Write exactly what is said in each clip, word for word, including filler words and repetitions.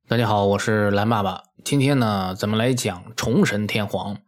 大家好，我是蓝爸爸。今天呢，咱们来讲崇神天皇。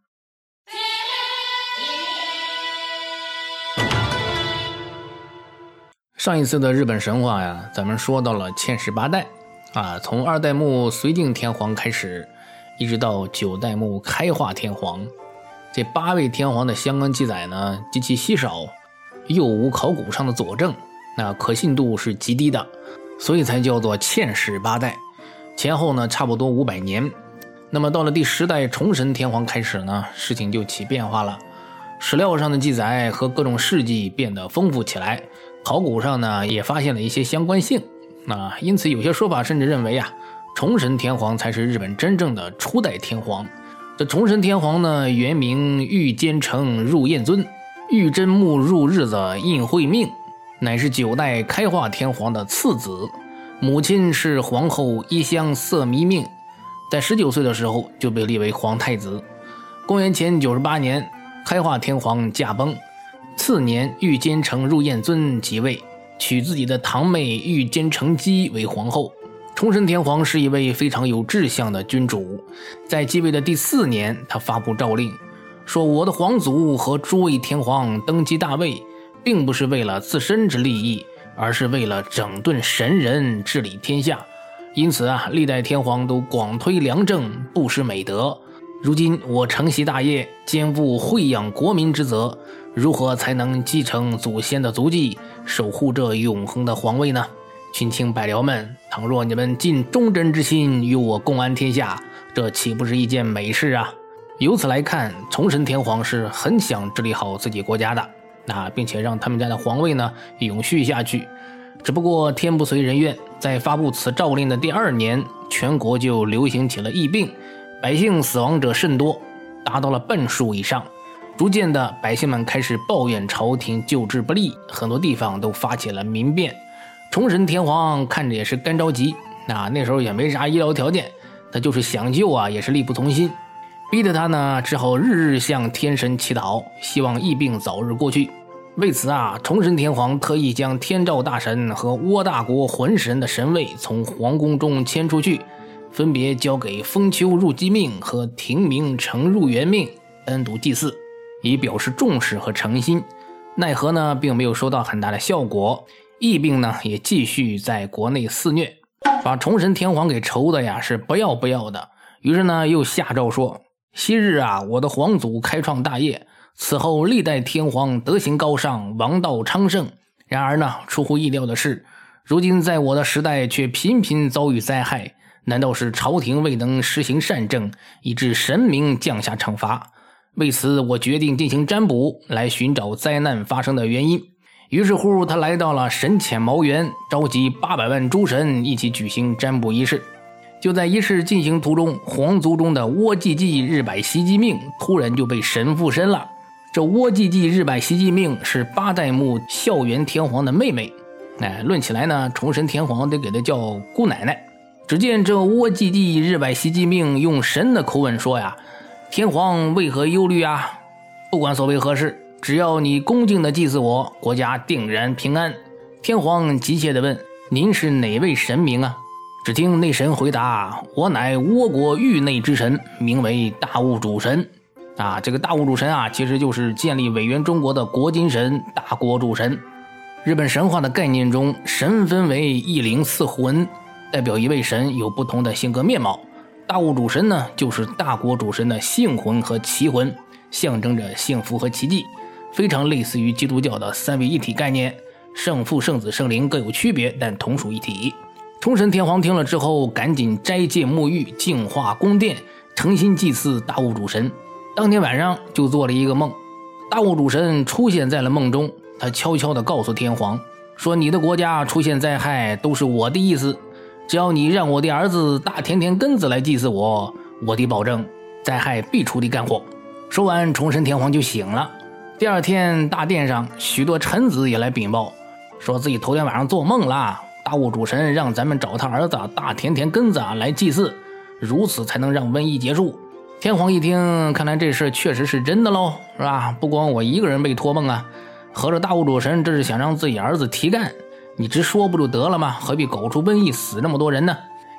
上一次的日本神话呀，咱们说到了千世八代啊，从二代目绥靖天皇开始，一直到九代目开化天皇。这八位天皇的相关记载呢，极其稀少，又无考古上的佐证，那可信度是极低的，所以才叫做千世八代。前后呢差不多五百年。那么到了第十代崇神天皇开始呢，事情就起变化了。史料上的记载和各种事迹变得丰富起来，考古上呢也发现了一些相关性。那因此有些说法甚至认为啊，崇神天皇才是日本真正的初代天皇。这崇神天皇呢，原名玉坚城入彦尊，玉真木入日子印会命，乃是九代开化天皇的次子。母亲是皇后伊香色弥命，在十九岁的时候就被立为皇太子。公元前九十八年，开化天皇驾崩，次年玉坚城入彦尊即位，娶自己的堂妹玉坚城姬为皇后。崇神天皇是一位非常有志向的君主，在继位的第四年，他发布诏令，说我的皇祖和诸位天皇登基大位，并不是为了自身之利益，而是为了整顿神人，治理天下。因此啊，历代天皇都广推良政，布施美德。如今我承袭大业，肩负惠养国民之责，如何才能继承祖先的足迹，守护这永恒的皇位呢？群卿百僚们，倘若你们尽忠贞之心与我共安天下，这岂不是一件美事啊？由此来看，崇神天皇是很想治理好自己国家的，那并且让他们家的皇位呢永续下去。只不过天不随人愿，在发布此诏令的第二年，全国就流行起了疫病，百姓死亡者甚多，达到了半数以上。逐渐的，百姓们开始抱怨朝廷救治不力，很多地方都发起了民变。崇神天皇看着也是干着急，那那时候也没啥医疗条件，他就是想救啊，也是力不从心，逼得他呢只好日日向天神祈祷，希望疫病早日过去。为此啊，崇神天皇特意将天照大神和倭大国魂神的神位从皇宫中迁出去，分别交给封丘入姬命和庭明承入元命单独祭祀，以表示重视和诚心。奈何呢，并没有收到很大的效果，疫病呢也继续在国内肆虐，把崇神天皇给愁的呀是不要不要的。于是呢又下诏说，昔日啊，我的皇祖开创大业，此后历代天皇德行高尚，王道昌盛。然而呢，出乎意料的是，如今在我的时代却频频遭遇灾害，难道是朝廷未能施行善政，以致神明降下惩罚？为此我决定进行占卜，来寻找灾难发生的原因。于是乎他来到了神潜茅园，召集八百万诸神一起举行占卜仪式。就在仪式进行途中，皇族中的倭寂寂日百袭击命突然就被神附身了。这倭寂寂日百袭击命是八代目孝元天皇的妹妹，哎，论起来呢，崇神天皇得给她叫姑奶奶。只见这倭寂寂日百袭击命用神的口吻说呀，天皇为何忧虑啊？不管所为何事，只要你恭敬的祭祀我，国家定然平安。天皇急切地问，您是哪位神明啊？只听内神回答，我乃倭国域内之神，名为大物主神。啊，这个大物主神啊，其实就是建立委员中国的国金神大国主神。日本神话的概念中，神分为一灵四魂，代表一位神有不同的性格面貌。大物主神呢，就是大国主神的性魂和奇魂，象征着幸福和奇迹，非常类似于基督教的三位一体概念，圣父、圣子、圣灵各有区别，但同属一体。崇神天皇听了之后，赶紧斋戒沐浴，净化宫殿，诚心祭祀大物主神。当天晚上就做了一个梦，大物主神出现在了梦中，他悄悄地告诉天皇说，你的国家出现灾害都是我的意思，只要你让我的儿子大甜甜根子来祭祀我，我的保证灾害必出的干活。说完，崇神天皇就醒了。第二天大殿上许多臣子也来禀报，说自己头天晚上做梦了，大物主神让咱们找他儿子大甜甜根子来祭祀，如此才能让瘟疫结束。天皇一听，看来这事确实是真的喽，是吧？不光我一个人被托梦啊，合着大物主神这是想让自己儿子提干，你直说不就得了吗？何必搞出瘟疫死那么多人呢？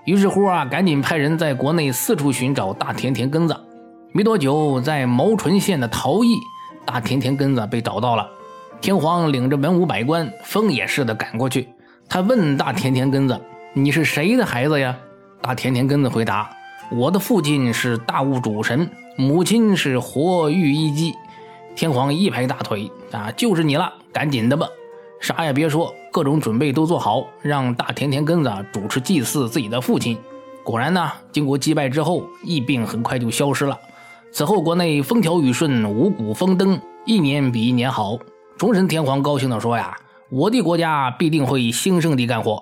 于是乎啊，赶紧派人在国内四处寻找大田田根子。没多久，在毛纯县的陶邑，大田田根子被找到了。天皇领着文武百官，风也似的赶过去。他问大田田根子：“你是谁的孩子呀？”大田田根子回答：“我的父亲是大物主神，母亲是活玉一姬。”天皇一拍大腿：“啊，就是你了，赶紧的吧！啥也别说，各种准备都做好，让大田田根子主持祭祀自己的父亲。”果然呢，经过祭拜之后，疫病很快就消失了。此后国内风调雨顺，五谷丰登，一年比一年好。崇神天皇高兴地说呀：“我的国家必定会兴盛地干活。”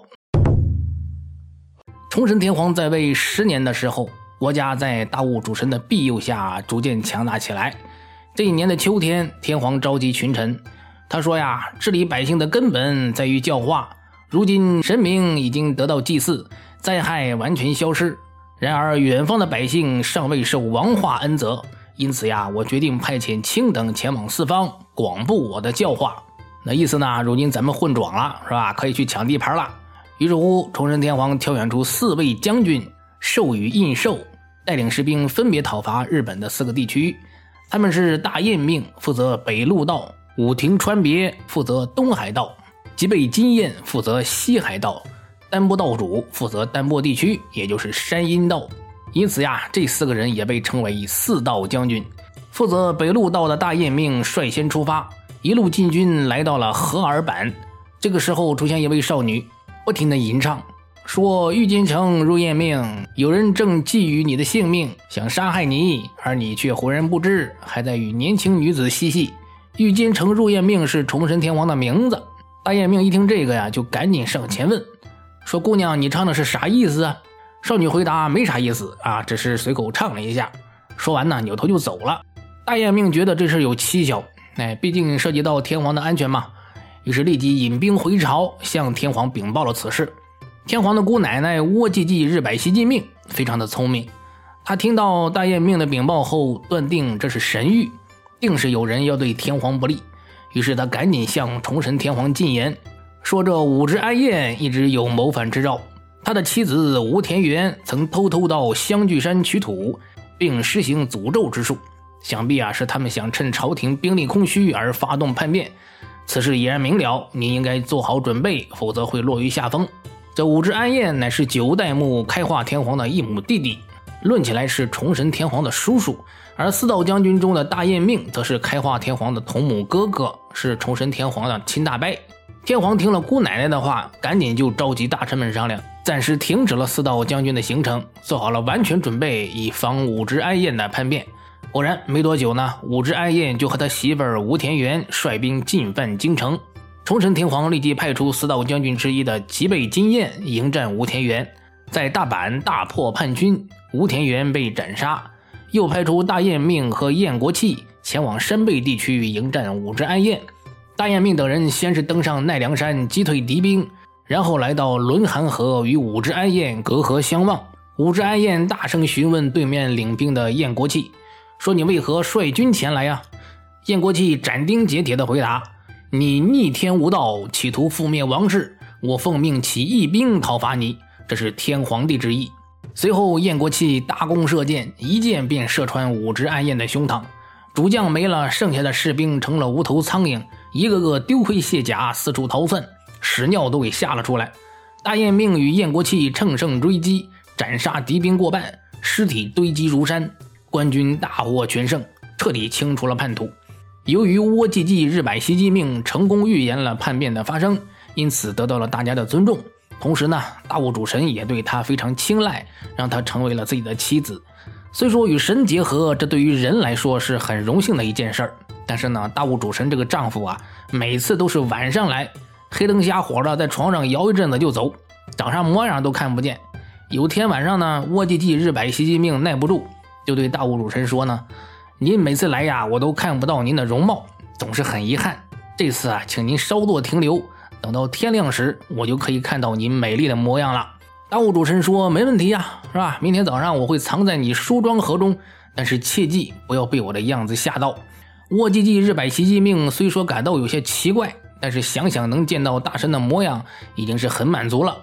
崇神天皇在位十年的时候，国家在大物主神的庇佑下逐渐强大起来。这一年的秋天，天皇召集群臣，他说呀：“治理百姓的根本在于教化，如今神明已经得到祭祀，灾害完全消失。然而远方的百姓尚未受王化恩泽，因此呀，我决定派遣卿等前往四方，广布我的教化。”那意思呢，如今咱们混壮了，是吧？可以去抢地盘了。于是乎，崇神天皇挑选出四位将军，授予印绶，带领士兵分别讨伐日本的四个地区。他们是大雁命，负责北陆道；武亭川别负责东海道；吉备金彦负责西海道；丹波道主负责丹波地区，也就是山阴道。因此呀，这四个人也被称为四道将军。负责北陆道的大雁命率先出发，一路进军来到了河尔坂。这个时候出现一位少女，不停地吟唱，说：“玉京城入雁命，有人正觊觎你的性命，想杀害你，而你却浑然不知，还在与年轻女子嬉戏。玉京城入雁命是崇神天皇的名字。”大雁命一听这个呀，就赶紧上前问，说：“姑娘，你唱的是啥意思啊？”少女回答：“没啥意思啊，只是随口唱了一下。”说完呢，扭头就走了。大雁命觉得这事有蹊跷，哎，毕竟涉及到天皇的安全嘛，于是立即引兵回朝，向天皇禀报了此事。天皇的姑奶奶倭继继日百西继命非常的聪明，他听到大雁命的禀报后，断定这是神谕，定是有人要对天皇不利。于是他赶紧向崇神天皇进言，说这武之安彦一直有谋反之兆，他的妻子吴田园曾偷偷到香聚山取土，并施行诅咒之术，想必啊是他们想趁朝廷兵力空虚而发动叛变。此事已然明了，您应该做好准备，否则会落于下风。这武之安彦乃是九代目开化天皇的一母弟弟，论起来是崇神天皇的叔叔，而四道将军中的大雁命则是开化天皇的同母哥哥，是崇神天皇的亲大伯。天皇听了姑奶奶的话，赶紧就召集大臣们商量，暂时停止了四道将军的行程，做好了完全准备，以防武之安彦的叛变。果然没多久呢，武之安彦就和他媳妇儿吴田园率兵进犯京城。崇神天皇立即派出四道将军之一的吉备金彦迎战吴田园，在大阪大破叛军，吴田园被斩杀。又派出大雁命和燕国器前往山背地区迎战武之安彦。大雁命等人先是登上奈良山击退敌兵，然后来到轮寒河与武之安彦隔河相望。武之安彦大声询问对面领兵的燕国器，说：“你为何率军前来呀？”燕国器斩钉截铁地回答：“你逆天无道，企图覆灭王室，我奉命起义兵讨伐你，这是天皇帝之意。”随后燕国器大弓射箭，一箭便射穿武之安彦的胸膛，主将没了，剩下的士兵成了无头苍蝇，一个个丢盔卸甲，四处逃窜，屎尿都给吓了出来。大雁命与燕国器乘胜追击，斩杀敌兵过半，尸体堆积如山，官军大获全胜，彻底清除了叛徒。由于倭继继日百西继命成功预言了叛变的发生，因此得到了大家的尊重。同时呢，大物主神也对他非常青睐，让他成为了自己的妻子。虽说与神结合，这对于人来说是很荣幸的一件事儿，但是呢，大物主神这个丈夫啊，每次都是晚上来，黑灯瞎火的在床上摇一阵子就走，长啥模样都看不见。有天晚上呢，倭继继日百西继命耐不住，就对大物主神说呢：“您每次来呀，我都看不到您的容貌，总是很遗憾。这次啊，请您稍作停留，等到天亮时，我就可以看到您美丽的模样了。”大物主神说：“没问题呀，是吧？明天早上我会藏在你梳妆盒中，但是切记不要被我的样子吓到。”倭继继日百西继命虽说感到有些奇怪，但是想想能见到大神的模样，已经是很满足了。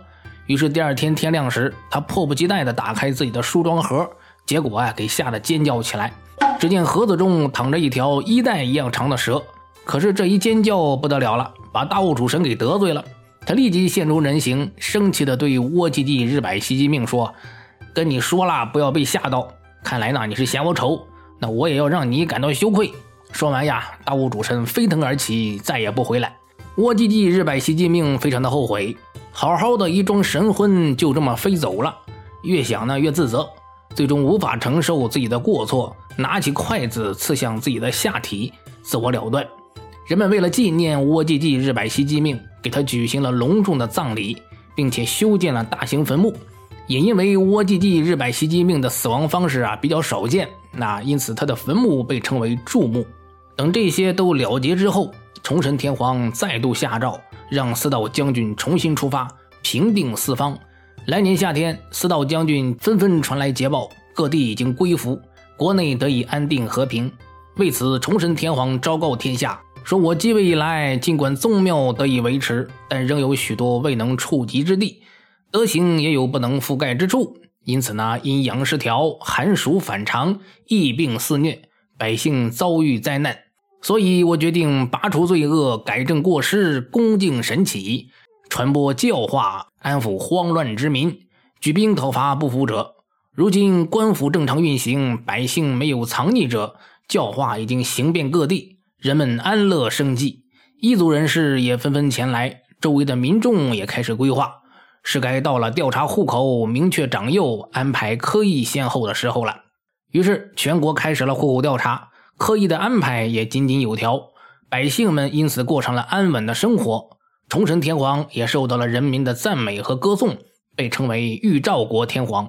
于是第二天天亮时，他迫不及待地打开自己的梳妆盒，结果啊，给吓得尖叫起来。只见盒子中躺着一条衣带一样长的蛇，可是这一尖叫不得了了，把大物主神给得罪了。他立即现出人形，生气地对窝基纪日百西基命说：“跟你说了，不要被吓到。看来呢，你是嫌我丑，那我也要让你感到羞愧。”说完呀，大物主神飞腾而起，再也不回来。窝基纪日百西基命非常的后悔，好好的一桩神婚就这么飞走了，越想呢越自责，最终无法承受自己的过错，拿起筷子刺向自己的下体，自我了断。人们为了纪念窝基纪日百西基命，给他举行了隆重的葬礼，并且修建了大型坟墓。也因为窝基纪日百西基命的死亡方式啊比较少见，那因此他的坟墓被称为柱墓。等这些都了结之后，崇神天皇再度下诏，让司道将军重新出发，平定四方。来年夏天，司道将军纷纷传来捷报，各地已经归服，国内得以安定和平。为此，崇神天皇昭告天下，说我继位以来，尽管宗庙得以维持，但仍有许多未能触及之地，德行也有不能覆盖之处。因此呢，阴阳失调，寒暑反常，疫病肆虐，百姓遭遇灾难。所以我决定拔除罪恶，改正过失，恭敬神启，传播教化，安抚慌乱之民，举兵讨伐不服者。如今官府正常运行，百姓没有藏匿者，教化已经行遍各地，人们安乐生计。异族人士也纷纷前来，周围的民众也开始规划，是该到了调查户口、明确长幼、安排科役先后的时候了。于是全国开始了户口调查，科役的安排也井井有条，百姓们因此过上了安稳的生活。崇神天皇也受到了人民的赞美和歌颂，被称为玉兆国天皇。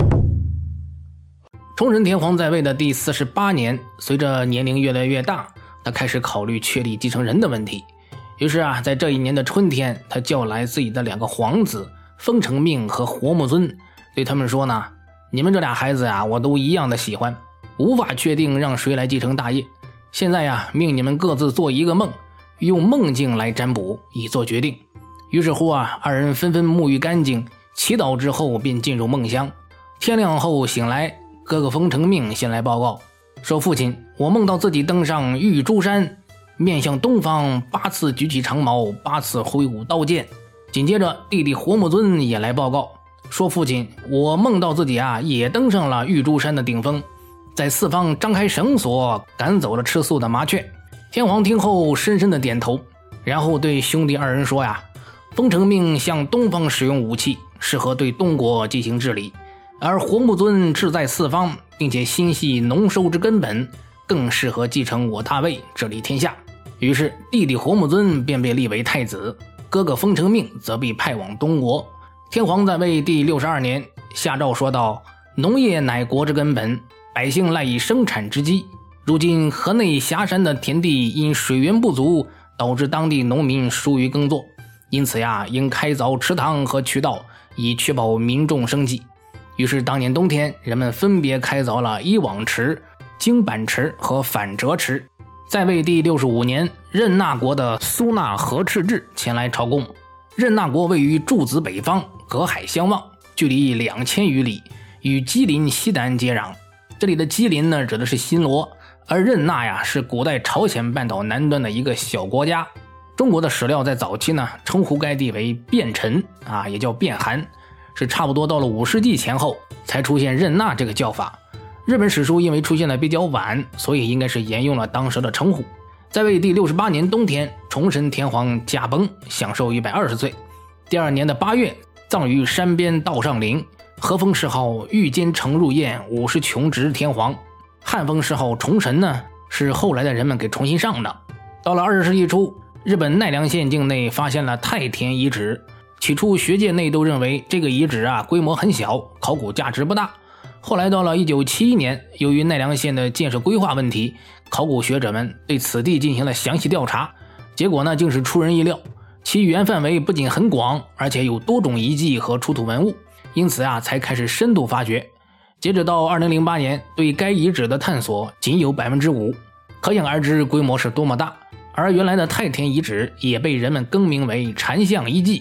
崇神天皇在位的第四十八年，随着年龄越来越大，他开始考虑确立继承人的问题。于是啊，在这一年的春天，他叫来自己的两个皇子丰成命和活木尊，对他们说呢：“你们这俩孩子呀，我都一样的喜欢，无法确定让谁来继承大业。现在呀，命你们各自做一个梦，用梦境来占卜，以做决定。”于是乎啊，二人纷纷沐浴干净，祈祷之后便进入梦乡。天亮后醒来，哥哥丰成命先来报告说：“父亲，我梦到自己登上玉珠山，面向东方，八次举起长矛，八次挥舞刀剑。”紧接着弟弟活木尊也来报告说：“父亲，我梦到自己啊也登上了玉珠山的顶峰，在四方张开绳索，赶走了吃素的麻雀。”天皇听后深深的点头，然后对兄弟二人说呀：“丰成命向东方使用武器，适合对东国进行治理，而活木尊志在四方，并且心系农收之根本，更适合继承我大位，治理天下。”于是弟弟活木尊便被立为太子，哥哥丰成命则被派往东国。天皇在位第六十二年，下诏说道：“农业乃国之根本，百姓赖以生产之基。如今河内峡山的田地因水源不足，导致当地农民疏于耕作，因此呀，应开凿池塘和渠道，以确保民众生计。”于是当年冬天，人们分别开凿了伊网池、京阪池和反折池。在位第六十五年，任那国的苏纳和赤志前来朝贡。任那国位于柱子北方，隔海相望，距离两千余里，与吉林西南接壤。这里的吉林呢，指的是新罗，而任那呀是古代朝鲜半岛南端的一个小国家。中国的史料在早期呢称呼该地为汴陈啊，也叫汴韩，是差不多到了五世纪前后才出现任那这个叫法。日本史书因为出现的比较晚，所以应该是沿用了当时的称呼。在位第六十八年冬天，崇神天皇驾崩，享寿一百二十岁。第二年的八月，葬于山边道上陵，和风谥号御监承入宴五十穷直天皇。汉风谥号崇神呢，是后来的人们给重新上的。到了二十世纪初，日本奈良县境内发现了太田遗址。起初学界内都认为这个遗址啊规模很小，考古价值不大。后来到了一九七一年，由于奈良县的建设规划问题，考古学者们对此地进行了详细调查，结果呢竟是出人意料，其原范围不仅很广，而且有多种遗迹和出土文物，因此啊才开始深度发掘。截止到二零零八年，对该遗址的探索仅有 百分之五， 可想而知规模是多么大。而原来的太田遗址也被人们更名为禅相遗迹。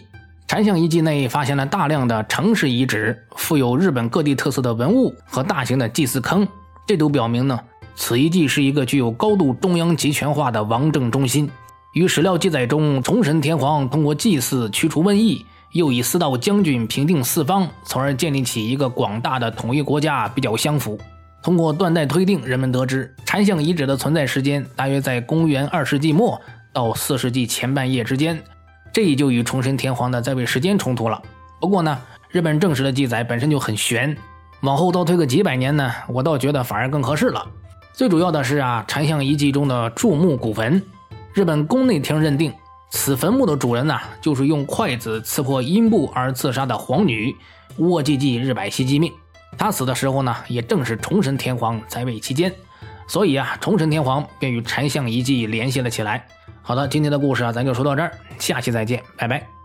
禅相遗迹内发现了大量的城市遗址，富有日本各地特色的文物和大型的祭祀坑，这都表明呢，此遗迹是一个具有高度中央集权化的王政中心。与史料记载中崇神天皇通过祭祀驱除瘟疫，又以四道将军平定四方，从而建立起一个广大的统一国家比较相符。通过断代推定，人们得知禅相遗址的存在时间大约在公元二世纪末到四世纪前半叶之间，这也就与崇神天皇的在位时间冲突了。不过呢，日本正史的记载本身就很悬，往后倒推个几百年呢，我倒觉得反而更合适了。最主要的是啊，禅相遗迹中的柱木古坟，日本宫内厅认定此坟墓的主人呢、啊，就是用筷子刺破阴部而自杀的皇女兀继继日百西姬命。他死的时候呢，也正是崇神天皇在位期间，所以啊，崇神天皇便与禅相遗迹联系了起来。好的，今天的故事啊，咱就说到这儿，下期再见，拜拜。